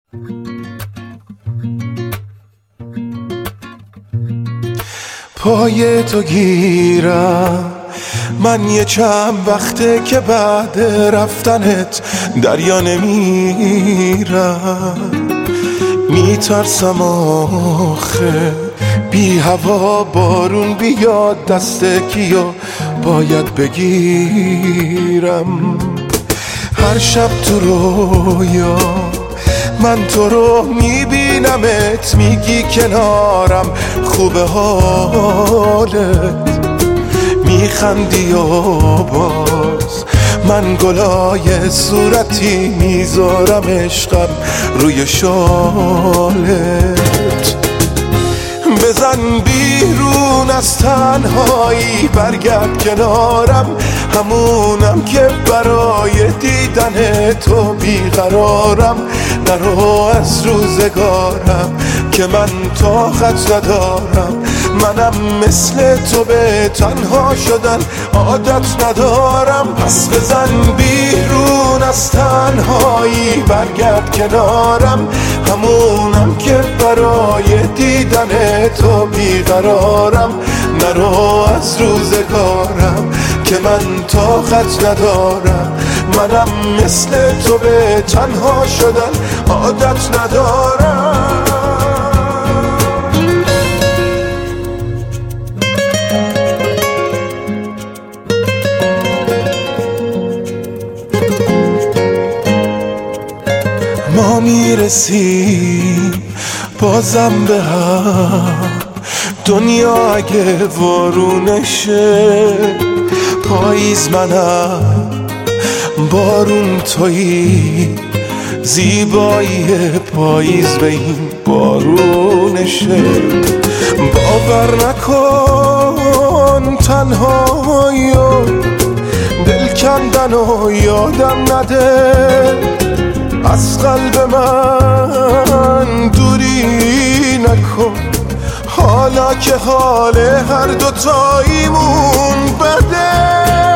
پای تو گیرم من یه چند وقته که بعد رفتنت دریا نمیرم، میترسم آخه بی هوا بارون بیاد دست کیو باید بگیرم. هر شب تو رویا من تو رو میبینمت، میگی کنارم خوبه حالت، میخندی و باز من گلای صورتی میذارم عشقم روی شالت. بزن بیرون از تنهایی برگرد کنارم، همونم که برای دیدن تو بیقرارم. نرو از روزگارم که من طاقت ندارم، منم مثل تو به تنها شدن عادت ندارم. پس بزن بیرون از تنهایی برگرد کنارم، همونم که برای دیدن تو بیقرارم. نرو از روزگارم که من طاقت ندارم، منم مثل تو به تنها شدن عادت ندارم. ما میرسیم بازم به هم، دنیا اگه وارونشه پاییز منم بارون تویی، زیبایی پاییز به این بارونشه. باور نکن تنهایی و دل کندن و یادم نده، از قلب من دوری نکن حالا که حال هر دوتاییمون بده.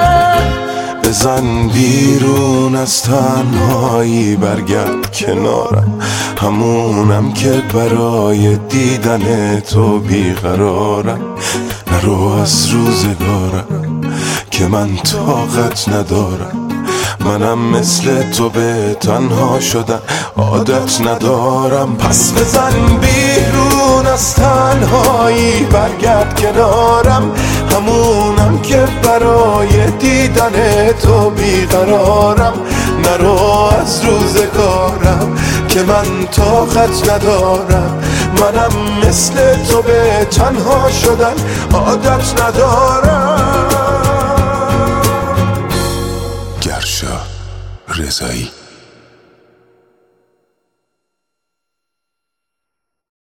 بزن بیرون از تنهایی برگرد کنارم، همونم که برای دیدن تو بیقرارم. نرو از روزگارم که من طاقت ندارم، منم مثل تو به تنها شدن عادت ندارم. پس بزن بیرون از تنهایی برگرد کنارم، همونم که برای دیدن تو بیقرارم. نرو از روزگارم که من طاقت ندارم، منم مثل تو به تنها شدن عادت ندارم.